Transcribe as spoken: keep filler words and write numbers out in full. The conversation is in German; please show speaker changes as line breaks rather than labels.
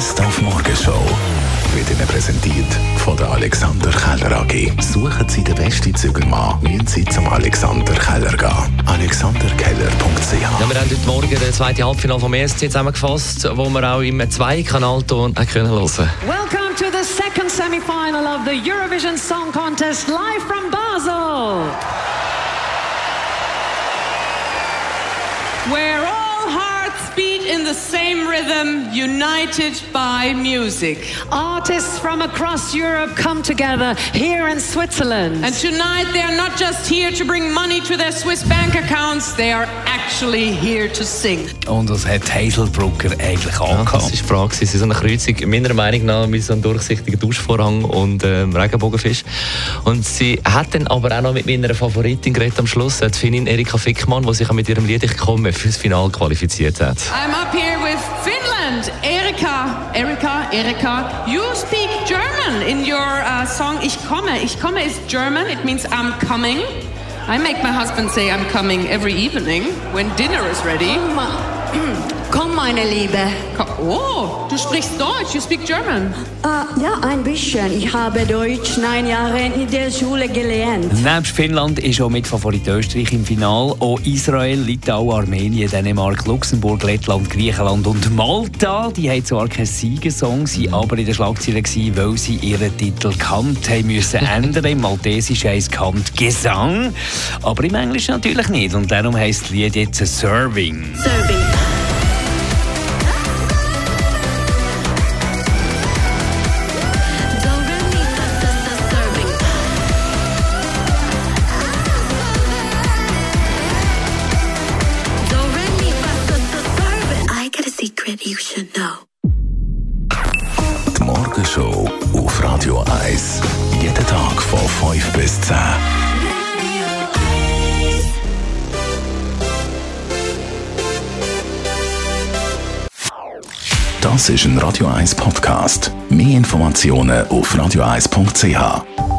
Best auf Morgenshow wird Ihnen präsentiert von der Alexander Keller A G. Suchen Sie den besten Zügelmann, müssen Sie zum Alexander Keller gehen. alexander keller punkt c h.
Ja, wir haben heute Morgen das zweite Halbfinale vom E S C zusammengefasst, wo wir auch im Zwei-Kanalton hören können.
Welcome to the second semi-final of the Eurovision Song Contest live from Basel,
where all hearts beat in the same rhythm, united by music.
artists from across Europe come together here in Switzerland.
And tonight they are not just here to bring money to their Swiss bank accounts, they are actually here to sing.
Und was hat Hazelbrugger eigentlich
Ja,
angehabt?
das war die Frage. Sie sind so eine Kreuzung, meiner Meinung nach, mit so einem durchsichtigen Duschvorhang und ähm, Regenbogenfisch. Und sie hat dann aber auch noch mit meiner Favoritin geredet am Schluss, die Finnin Erika Fickmann, die sich auch mit ihrem Lied «Ich komme» fürs Finale qualifiziert hat.
I'm up here with Finland. Erika, Erika, Erika, you speak German in your uh, song Ich komme. Ich komme is German, it means I'm coming. I make my husband say I'm coming every evening when dinner is ready.
Komm, meine Liebe.
Oh, du sprichst Deutsch, you speak German.
Äh, ja, ein bisschen. Ich habe Deutsch neun Jahre in der Schule gelernt.
Nebst Finnland ist auch mit Favorit Österreich im Finale. Auch Israel, Litauen, Armenien, Dänemark, Luxemburg, Lettland, Griechenland und Malta. Die haben zwar keinen Siegersong, sind aber in der Schlagzeile gewesen, weil sie ihren Titel Kant haben müssen ändern. Im Maltesisch heisst Kant Gesang, aber im Englischen natürlich nicht. Und darum heisst das Lied jetzt Serving.
Serving.
You should know. Die Morgenshow auf Radio eins. Jeden Tag von fünf bis zehn. Das ist ein Radio eins Podcast. Mehr Informationen auf radio eins punkt c h.